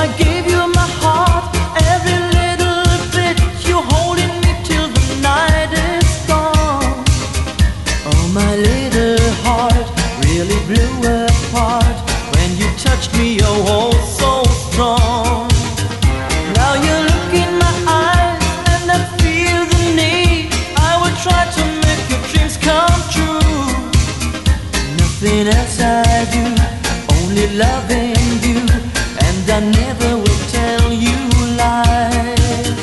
I gave you my heart, every little bit. You're holding me till the night is gone. Oh, my little heart really blew apart when you touched me, oh, so strong. Now you look in my eyes and I feel the need. I will try to make your dreams come true. Nothing else I do, only loving you, and I never will tell you lies.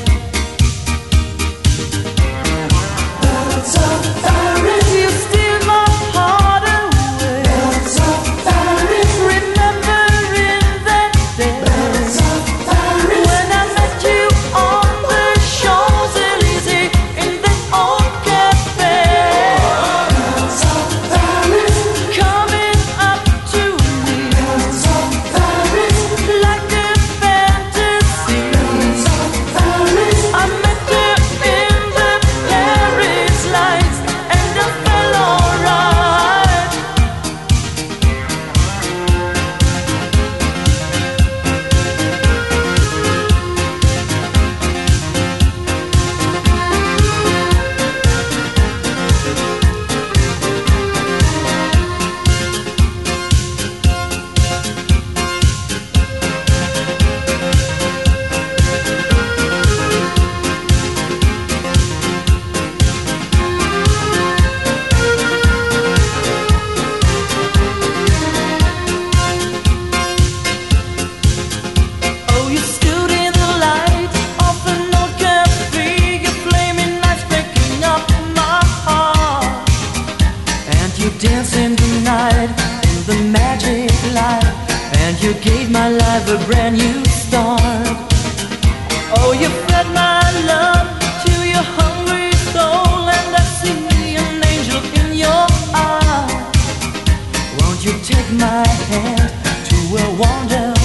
Birds of Paris, you steal my heart away. Birds of Paris, remembering that day. Birds of Paris, when I met you on the Champs-Élysées in that old cafe. Birds of Paris, coming up to me. Birds of Paris, like a fantasy. Birds of Paris, I met her in the Paris lights and I felt alright. Oh, you stood in the light of an old cafe, your flaming eyes breaking up my heart. And you danced in the night in the magic light, and you gave my life a brand new start. Oh, you fed my love to your hungry soul, and I see an angel in your eyes. Won't you take my hand to a wonderland?